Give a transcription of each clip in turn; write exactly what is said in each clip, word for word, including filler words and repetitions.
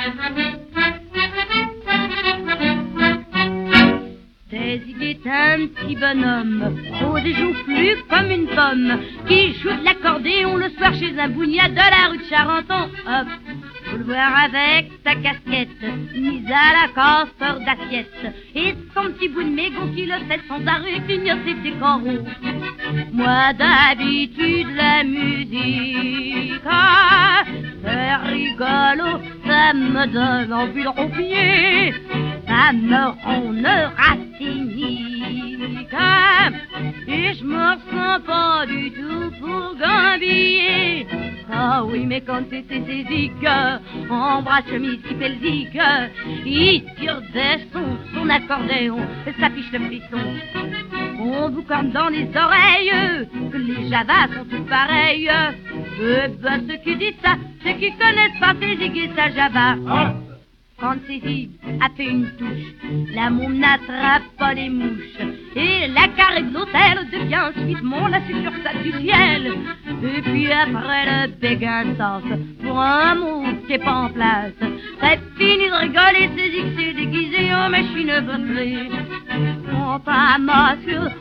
Zig est un petit bonhomme, rose et joufflu comme une pomme, qui joue de l'accordéon le soir chez un bougnat de la rue de Charenton. Hop, faut le voir avec sa casquette, mise à la coffre d'assiette, et son petit bout de mégot qui le fait sans arrêt clignoter ses coraux. Moi d'habitude la musique, ah, c'est rigolo, ça me donne envie de roupiller, ça me rend racinique, ah, et je me ressens pas du tout pour gambiller. Ah oui, mais quand c'est c'est zig, en bras de chemise qui fait le zig, il tire des sons, son accordéon, ça fiche le frisson. On vous corne dans les oreilles que les javas sont tous pareils. Eh ben, ceux qui disent ça, ceux qui connaissent pas ces zig et sa java. Ah. Quand ces zig a fait une touche, la môme n'attrape pas les mouches, et la carré de l'hôtel devient subitement la succursale du ciel. Et puis après le béguin sort pour un mot qui est pas en place, c'est fini de rigoler, ces zig s'est déguisé en machine à bosser. On masque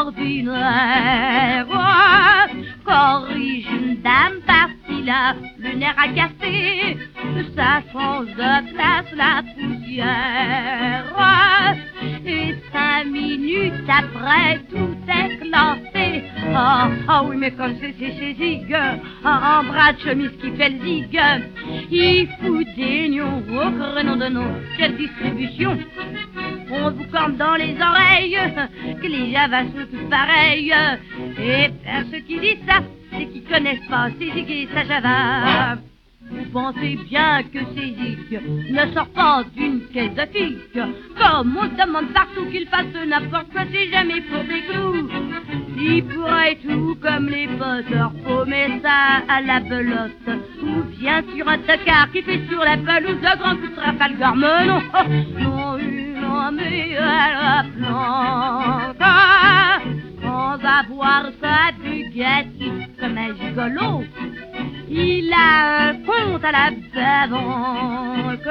ordinaire, oh, corrige une dame par-ci là, le nerf à casser, ça change de place la poussière, oh, et cinq minutes après tout est classé. Ah, ah oui, mais comme c'est chez Zig, en bras de chemise qui fait le zig, il fout des nions au créneau de nos, quelle distribution. On vous corne dans les oreilles que les javas sont tous pareils. Et bien ceux qui disent ça, c'est qu'ils connaissent pas ces zig et sa java. Vous pensez bien que ces zig ne sortent pas d'une caisse de figue, comme on demande partout qu'ils fassent n'importe quoi, c'est jamais pour des clous. Ils pourraient tout comme les potters, paumer ça à la belote, ou bien sur un tocard qui fait sur la pelouse de grands coups de Trafalgar. Mais non, non, non, mais à la planque, sans avoir sa Bugatti comme un gigolo. Il a un compte à la banque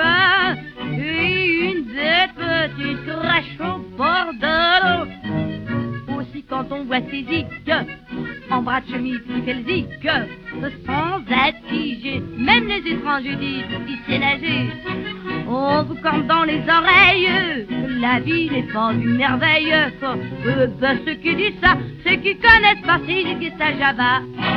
et une des petites crèches au bord de l'eau. Aussi quand on voit ces zig en bras de chemise qui fait le zig, sans être figé, même les étrangers disent qu'il sait nager. On vous corne dans les oreilles que la vie n'est pas une merveille. Euh, ben, ceux qui disent ça, c'est qu'ils connaissent pas ces zig et sa java.